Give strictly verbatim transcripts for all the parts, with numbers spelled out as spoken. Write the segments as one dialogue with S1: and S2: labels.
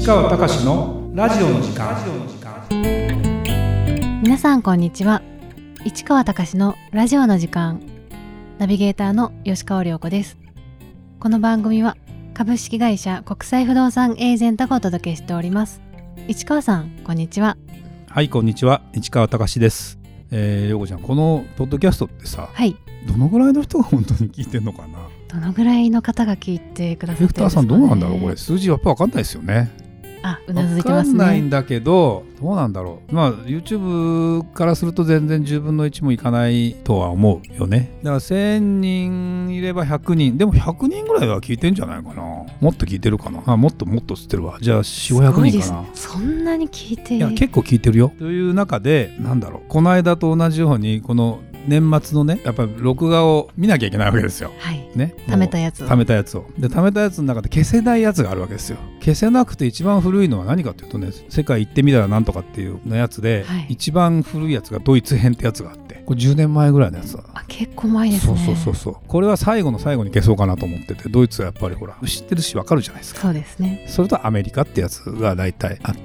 S1: 川隆のラジオの時間。
S2: 皆さんこんにちは。市川隆のラジオの時間、ナビゲーターの吉川亮子です。この番組は株式会社国際不動産エージェントがお届けしております。市川さんこんにちは。
S1: はい、こんにちは、市川隆です。えー、陽子ちゃん、このポッドキャストってさ、
S2: はい、
S1: どのぐらいの人が本当に聞いてんのかな。
S2: どのぐらいの方が聞いてくださってるんですかね。
S1: エフターさんどうなんだろう。これ数字やっぱ分かんないですよね。
S2: あ、うなずいてますね。
S1: 分かんないんだけど、どうなんだろう。まあ YouTube からすると全然じゅうぶんのいちもいかないとは思うよね。だからせんにんいればひゃくにん、でもひゃくにんぐらいは聞いてんじゃないかな。もっと聞いてるかな。あ、もっともっと吸ってるわ。じゃあよんひゃく、ごひゃくにんかな。
S2: そんなに聞いて。
S1: いや結構聞いてるよ。という中で、なんだろう、この間と同じようにこの年末のね、やっぱり録画を見なきゃいけないわけですよ。
S2: はい
S1: ね、
S2: 貯めたやつを
S1: 貯めたやつをで貯めたやつの中で消せないやつがあるわけですよ。消せなくて一番古いのは何かというとね、世界行ってみたらなんとかっていうのやつで、はい、一番古いやつがドイツ編ってやつがあって、これじゅうねんまえぐらいのやつだ。
S2: あ、結構前ですね。
S1: そうそうそうそう。これは最後の最後に消そうかなと思ってて、ドイツはやっぱりほら知ってるし分かるじゃないですか。
S2: そうですね。
S1: それとアメリカってやつが大体あって、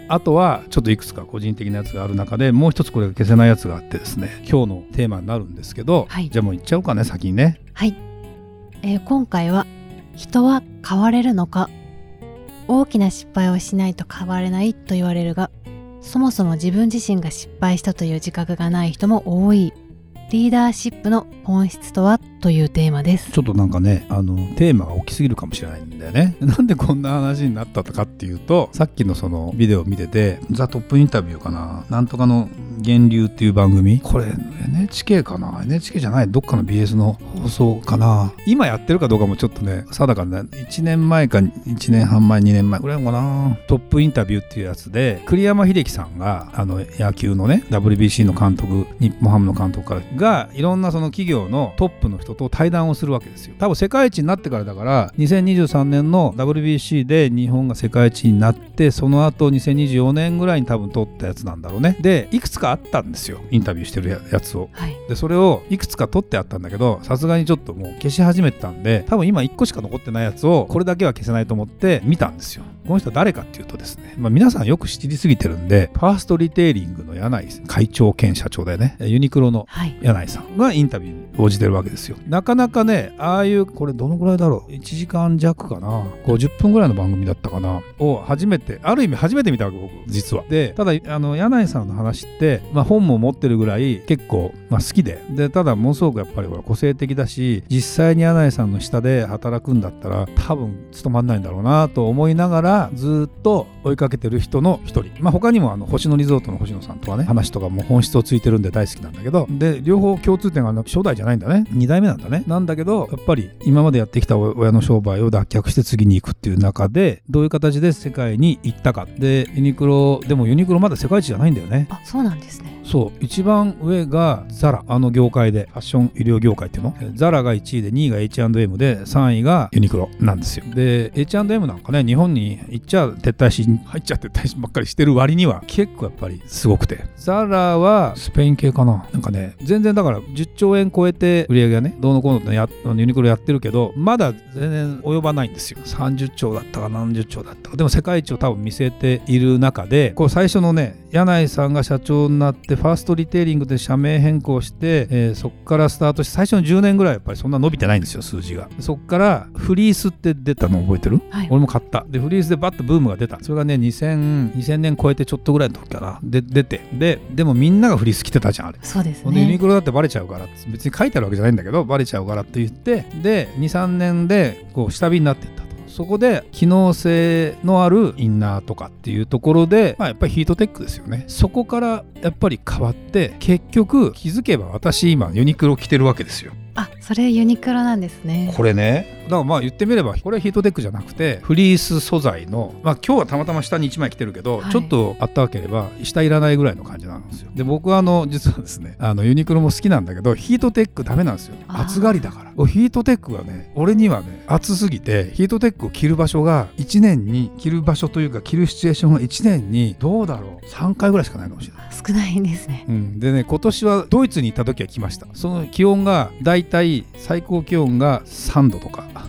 S1: あとはちょっといくつか個人的なやつがある中で、もう一つこれが消せないやつがあってですね、今日のテーマになるんですけど、はい、じゃあもういっちゃおうかね、先にね。
S2: はい、えー、今回は人は変われるのか、大きな失敗をしないと変われないと言われるが、そもそも自分自身が失敗したという自覚がない人も多い。リーダーシップの本質とはというテーマです。
S1: ちょっとなんかね、あのテーマが大きすぎるかもしれないんだよね。なんでこんな話になったかっていうと、さっきのそのビデオを見てて、ザ・トップインタビューかな、なんとかの源流っていう番組、これ エヌエイチケー かな、 エヌエイチケー じゃない、どっかの ビーエス の放送かな。今やってるかどうかもちょっとね定かね、いちねんまえかいちねんはんまえ、にねんまえぐらいかな。トップインタビューっていうやつで、栗山英樹さんがあの野球のね ダブリュービーシー の監督、日本ハムの監督からがいろんなその企業のトップの人と対談をするわけですよ。多分世界一になってからだから、にせんにじゅうさんねんの ダブリュービーシー で日本が世界一になって、その後にせんにじゅうよねんぐらいに多分撮ったやつなんだろうね。でいくつかあったんですよ、インタビューしてる や, やつを、はい、でそれをいくつか撮ってあったんだけど、さすがにちょっともう消し始めてたんで、多分今いっこしか残ってないやつをこれだけは消せないと思って見たんですよ。この人は誰かっていうとですね、まあ、皆さんよく知りすぎてるんで、ファーストリテイリングの柳井会長兼社長だよね、ユニクロの柳井さんがインタビューに応じてるわけですよ。なかなかね、ああいうこれどのぐらいだろう、いちじかんじゃくかな、ごじゅっぷんぐらいの番組だったかなを初めて、ある意味初めて見たわけ僕実は。でただあの柳井さんの話って、まあ、本も持ってるぐらい結構、まあ、好きで、でただものすごくやっぱりほら個性的だし、実際に柳井さんの下で働くんだったら多分務まんないんだろうなと思いながらずっと追いかけてる人の一人、まあ、他にもあの星野リゾートの星野さんとかね、話とかも本質をついてるんで大好きなんだけど、で両方共通点があの初代じゃないんだね、にだいめなんだね。なんだけどやっぱり今までやってきた親の商売を脱却して次に行くっていう中で、どういう形で世界に行ったかで、ユニクロでもユニクロまだ世界一じゃないんだよね。
S2: あ、そうなんですね。
S1: そう、一番上がザラ、あの業界でファッション医療業界っていうの、ザラがいちいでにいが エイチアンドエム でさんいがユニクロなんですよ。で エイチアンドエム なんかね、日本に行っちゃ撤退し入っちゃ撤退しばっかりしてる割には結構やっぱりすごくて、ザラはスペイン系かな、なんかね全然だからじゅっちょうえん超えて売り上げがねどうのこうのってやユニクロやってるけど、まだ全然及ばないんですよ。さんじゅっちょうだったか何十兆だったか、でも世界一を多分見据えている中で、こう最初のね柳井さんが社長になってファーストリテイリングで社名変更して、えー、そこからスタートして最初のじゅうねんぐらいやっぱりそんな伸びてないんですよ、数字が。そこからフリースって出たの覚えてる？はい、俺も買った。でフリースでバッとブームが出た。それがねにせんねん超えてちょっとぐらいの時かなで出て、ででもみんながフリース着てたじゃんあれ。
S2: そうですね。
S1: でユニクロだってバレちゃうから、別に書いてあるわけじゃないんだけどバレちゃうからって言って、で にさんねんでこう下火になってった。そこで機能性のあるインナーとかっていうところで、まあ、やっぱりヒートテックですよね。そこからやっぱり変わって、結局気づけば私今ユニクロ着てるわけですよ。
S2: あ、それユニクロなんですね。
S1: これね、だからまあ言ってみればこれはヒートテックじゃなくてフリース素材の、まあ今日はたまたま下にいちまい着てるけど、はい、ちょっとあったかければ下いらないぐらいの感じなんですよ。で僕はあの実はですね、あのユニクロも好きなんだけどヒートテックダメなんですよ。暑がりだから。ヒートテックがね俺にはね暑すぎて、ヒートテックを着る場所がいちねんに着る場所というか着るシチュエーションがいちねんにどうだろうさんかいぐらいしかないかもしれない。
S2: 少ないんですね、
S1: うん、でね今年はドイツに行った時は来ました。その気温がだいたい最高気温がさんどとか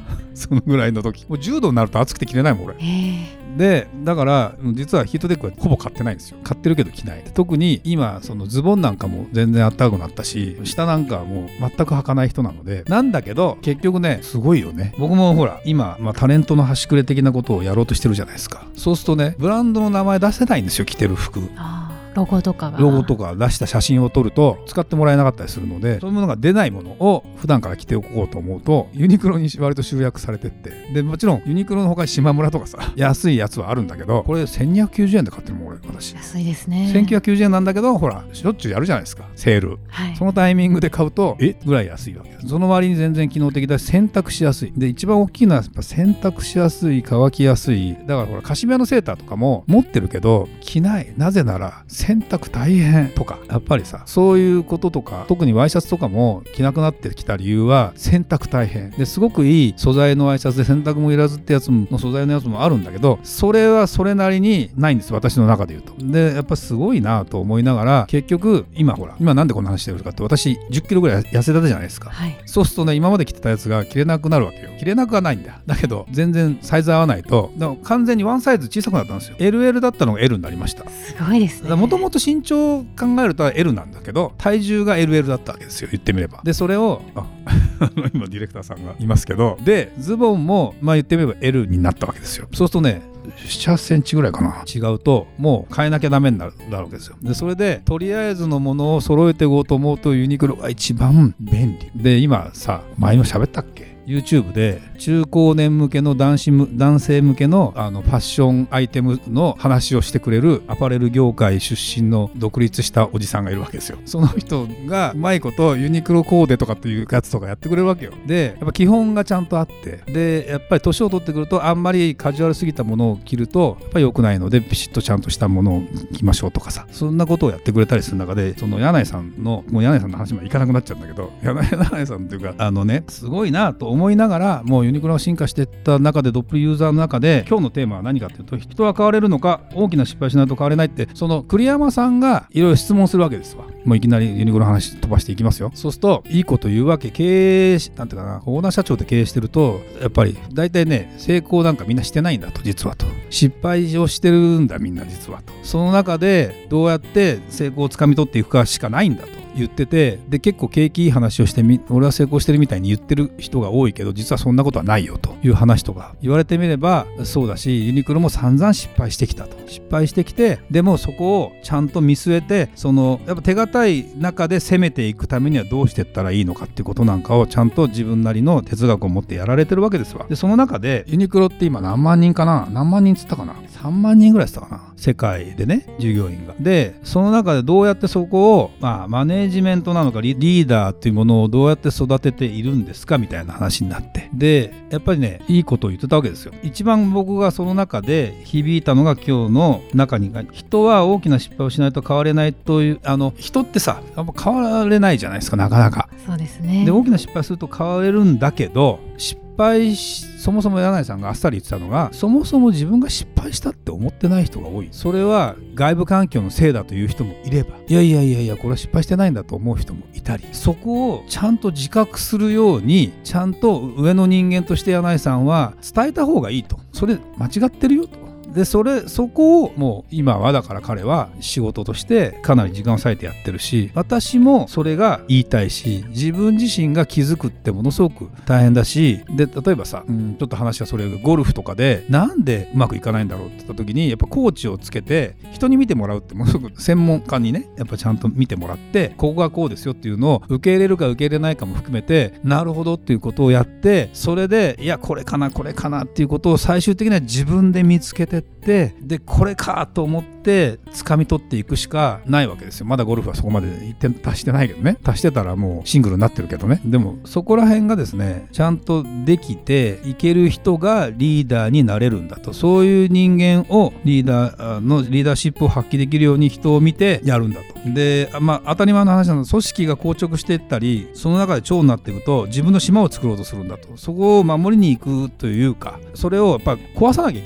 S1: そのぐらいの時、もうじゅうどになると暑くて着れないもん俺。でだから実はヒートテックはほぼ買ってないんですよ。買ってるけど着ない。特に今そのズボンなんかも全然あったかくなったし、下なんかはもう全く履かない人なので、なんだけど結局ねすごいよね。僕もほら今、まあ、タレントの端くれ的なことをやろうとしてるじゃないですか。そうするとねブランドの名前出せないんですよ、着てる服。
S2: ロゴとかが
S1: ロゴとか出した写真を撮ると使ってもらえなかったりするので、そういうものが出ないものを普段から着ておこうと思うとユニクロに割と集約されてって、でもちろんユニクロの他に島村とかさ安いやつはあるんだけど、これせんにひゃくきゅうじゅうえんで買ってるもん俺。私
S2: 安いですね。
S1: せんきゅうひゃくきゅうじゅうえんなんだけど、ほらしょっちゅうやるじゃないですかセール、はい、そのタイミングで買うとえぐらい安いわけです。その割に全然機能的だし洗濯しやすい。で一番大きいのはやっぱ洗濯しやすい、乾きやすい。だからほらカシミヤのセーターとかも持ってるけど着ない。なぜなら洗濯大変とか、やっぱりさそういうこととか、特にワイシャツとかも着なくなってきた理由は洗濯大変ですごくいい素材のワイシャツで洗濯もいらずってやつの素材のやつもあるんだけど、それはそれなりにないんです私の中で言うと。でやっぱすごいなと思いながら、結局今ほら今なんでこんな話してるかって、私じゅっキロぐらい痩せたじゃないですか、はい、そうするとね今まで着てたやつが着れなくなるわけよ。着れなくはないんだ。だけど全然サイズ合わないと、だから完全にワンサイズ小さくなったんですよ。 エルエル だったのが エル になりました。
S2: すごいですね。
S1: もともと身長考えると エル なんだけど体重が エルエル だったわけですよ、言ってみれば。でそれをあ今ディレクターさんがいますけど、でズボンもまあ言ってみれば エル になったわけですよ。そうするとねなな、はちセンチぐらいかな違うともう変えなきゃダメになるだろうわけですよ。でそれでとりあえずのものを揃えていこうと思うとユニクロが一番便利で、今さ前にも喋ったっけ、YouTube で中高年向けの男子む男性向けのあのファッションアイテムの話をしてくれるアパレル業界出身の独立したおじさんがいるわけですよ。その人がうまいことユニクロコーデとかっていうやつとかやってくれるわけよ。でやっぱ基本がちゃんとあって、でやっぱり年を取ってくるとあんまりカジュアルすぎたものを着るとやっぱり良くないので、ピシッとちゃんとしたものを着ましょうとかさ、そんなことをやってくれたりする中で、その柳井さんのもう柳井さんの話もいかなくなっちゃうんだけど、柳井さんっていうかあのねすごいなと思いながら、もうユニクロが進化していった中で、ドップルユーザーの中で今日のテーマは何かっていうと、人は変われるのか、大きな失敗しないと変われないって、その栗山さんがいろいろ質問するわけですわ。もういきなりユニクロの話飛ばしていきますよ。そうするといいこと言うわけ。経営なんていうかな、オーナー社長で経営してるとやっぱり大体ね成功なんかみんなしてないんだと、実はと失敗をしてるんだみんな実はと。その中でどうやって成功をつかみ取っていくかしかないんだと言ってて、で結構景気いい話をしてみ、俺は成功してるみたいに言ってる人が多いけど実はそんなことはないよという話とか言われてみればそうだし、ユニクロも散々失敗してきたと。失敗してきて、でもそこをちゃんと見据えて、そのやっぱ手堅い中で攻めていくためにはどうしていったらいいのかっていうことなんかをちゃんと自分なりの哲学を持ってやられてるわけですわ。でその中でユニクロって今何万人かな、何万人っつったかな、さんまんにんぐらいっつったかな、世界でね従業員が。でその中でどうやってそこを、まあ、マネージメントなのかリーダーっていうものをどうやって育てているんですかみたいな話になって、でやっぱりねいいことを言ってたわけですよ。一番僕がその中で響いたのが今日の中に、人は大きな失敗をしないと変われないという、あの人ってさやっぱ変われないじゃないですか、なかなか。
S2: そうですね。
S1: で大きな失敗すると変われるんだけど、失敗しそもそも柳井さんがあっさり言ってたのが、そもそも自分が失敗したって思ってない人が多い。それは外部環境のせいだという人もいれば、いやいやいやいやこれは失敗してないんだと思う人もいたり、そこをちゃんと自覚するようにちゃんと上の人間として柳井さんは伝えた方がいいと。それ間違ってるよと。でそれそこをもう今はだから彼は仕事としてかなり時間を割いてやってるし、私もそれが言いたいし、自分自身が気づくってものすごく大変だし、で例えばさ、うん、ちょっと話はそれゴルフとかでなんでうまくいかないんだろうって言った時に、やっぱコーチをつけて人に見てもらうって、ものすごく専門家にねやっぱちゃんと見てもらって、ここがこうですよっていうのを受け入れるか受け入れないかも含めて、なるほどっていうことをやって、それでいやこれかなこれかなっていうことを最終的には自分で見つけてって、でこれかと思って掴み取っていくしかないわけですよ。まだゴルフはそこまでいって達してないけどね、達してたらもうシングルになってるけどね。でもそこら辺がですねちゃんとできていける人がリーダーになれるんだと、そういう人間をリーダーのリーダーシップを発揮できるように人を見てやるんだと。でまあ当たり前の話なの、組織が硬直していったりその中で長になっていくと自分の島を作ろうとするんだと、そこを守りに行くというか、それをやっぱ壊さなきゃいけないんだと。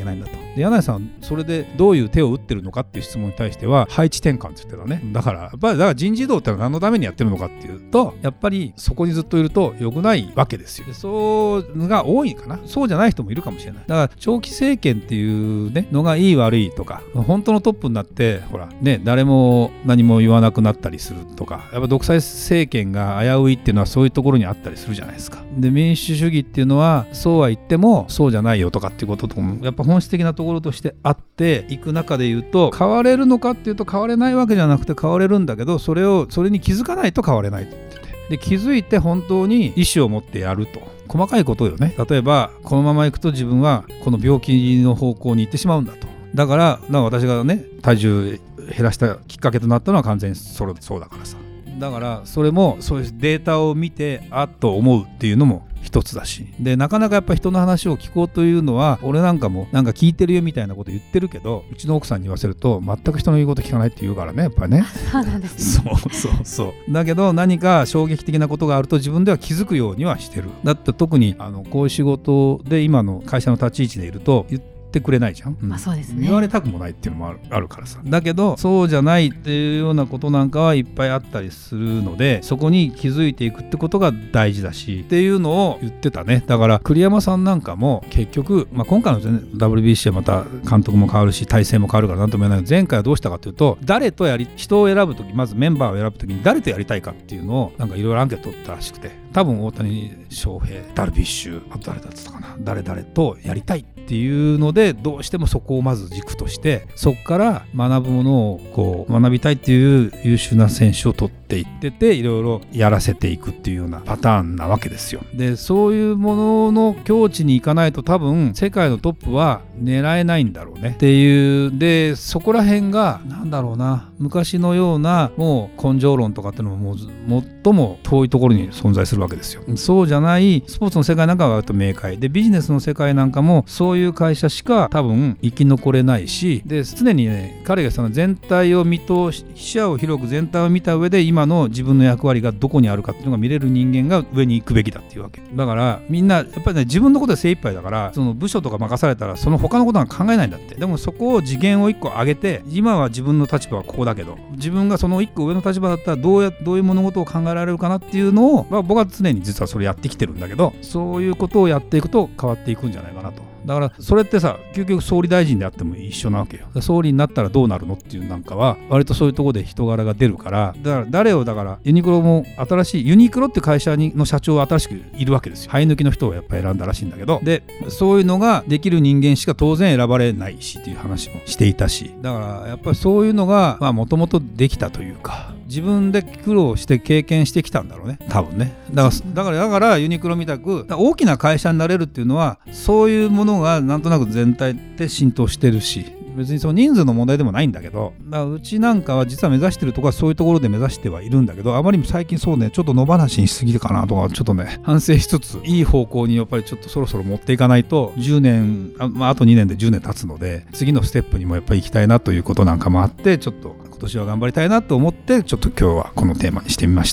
S1: で柳井さんそれでどういう手を打ってるのかっていう質問に対しては配置転換って言ってたね。だからやっぱりだから人事異動ってのは何のためにやってるのかっていうと、やっぱりそこにずっといると良くないわけですよ。でそうが多いかな。そうじゃない人もいるかもしれない。だから長期政権っていうねのがいい悪いとか、本当のトップになってほらね誰も何も言わなくなったりするとか、やっぱ独裁政権が危ういっていうのはそういうところにあったりするじゃないですか。で民主主義っていうのはそうは言ってもそうじゃないよとかっていうことともやっぱ本質的なところとしてあっていく中で言うと、変われるのかっていうと変われないわけじゃなくて変われるんだけど、それをそれに気づかないと変われないって言ってて、で気づいて本当に意思を持ってやると、細かいことよね。例えばこのままいくと自分はこの病気の方向に行ってしまうんだと、だからなんか私がね体重減らしたきっかけとなったのは完全にそれそうだからさ、だからそれもそういうデータを見てあっと思うっていうのも一つだし、でなかなかやっぱ人の話を聞こうというのは、俺なんかもなんか聞いてるよみたいなこと言ってるけど、うちの奥さんに言わせると全く人の言うこと聞かないって言うからね、やっぱりね。
S2: そうなんですね。
S1: そうそうそうだけど何か衝撃的なことがあると自分では気づくようにはしてる。だって特にあのこういう仕事で今の会社の立ち位置でいると言ってってくれないじゃん、うん
S2: まあそうですね、
S1: 言われたくもないっていうのもある、あるからさ。だけどそうじゃないっていうようなことなんかはいっぱいあったりするので、そこに気づいていくってことが大事だしっていうのを言ってたね。だから栗山さんなんかも結局、まあ、今回の、ね、ダブリュービーシー はまた監督も変わるし体制も変わるから何とも言えないけど、前回はどうしたかというと、誰とやり人を選ぶとき、まずメンバーを選ぶときに誰とやりたいかっていうのをなんかいろいろアンケート取ったらしくて、多分大谷翔平、ダルビッシュ、あと誰だったかな、誰々とやりたいっていうので、どうしてもそこをまず軸として、そこから学ぶものをこう学びたいっていう優秀な選手を取っていってて、いろいろやらせていくっていうようなパターンなわけですよ。でそういうものの境地に行かないと多分世界のトップは狙えないんだろうねっていう。でそこら辺がなんだろうな、昔のようなもう根性論とかっていうのももう最も遠いところに存在するわけですよ。そうじゃないスポーツの世界なんかは割と明快で、ビジネスの世界なんかもそういう会社しか多分生き残れないし、で常にね彼がその全体を見通し、視野を広く全体を見た上で今の自分の役割がどこにあるかっていうのが見れる人間が上に行くべきだっていうわけだから、みんなやっぱりね自分のことで精一杯だから、その部署とか任されたらその他のことは考えないんだって。でもそこを次元を一個上げて、今は自分の立場はここだけど自分がその一個上の立場だったらどうやどういう物事を考えられるかなっていうのを、まあ、僕は常に実はそれやってきてるんだけど、そういうことをやっていくと変わっていくんじゃないかなと。だからそれってさ、究極総理大臣であっても一緒なわけよ。総理になったらどうなるのっていうなんかは割とそういうところで人柄が出るから、だから誰をだからユニクロも新しいユニクロって会社にの社長は新しくいるわけですよ。生え抜きの人をやっぱり選んだらしいんだけど、でそういうのができる人間しか当然選ばれないしっていう話もしていたし、だからやっぱりそういうのがもともとできたというか、自分で苦労して経験してきたんだろうね、多分ね。だからだからだからユニクロみたく大きな会社になれるっていうのはそういうものがなんとなく全体で浸透してるし、別にその人数の問題でもないんだけど、だからうちなんかは実は目指してるところはそういうところで目指してはいるんだけど、あまりに最近そうねちょっと野放しにしすぎるかなとかちょっとね反省しつつ、いい方向にやっぱりちょっとそろそろ持っていかないとじゅうねん あ,、まあ、あとにねんでじゅうねん経つので、次のステップにもやっぱり行きたいなということなんかもあって、ちょっと今年は頑張りたいなと思って、ちょっと今日はこのテーマにしてみました。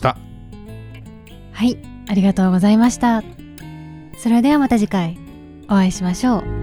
S2: はい、ありがとうございました。それではまた次回お会いしましょう。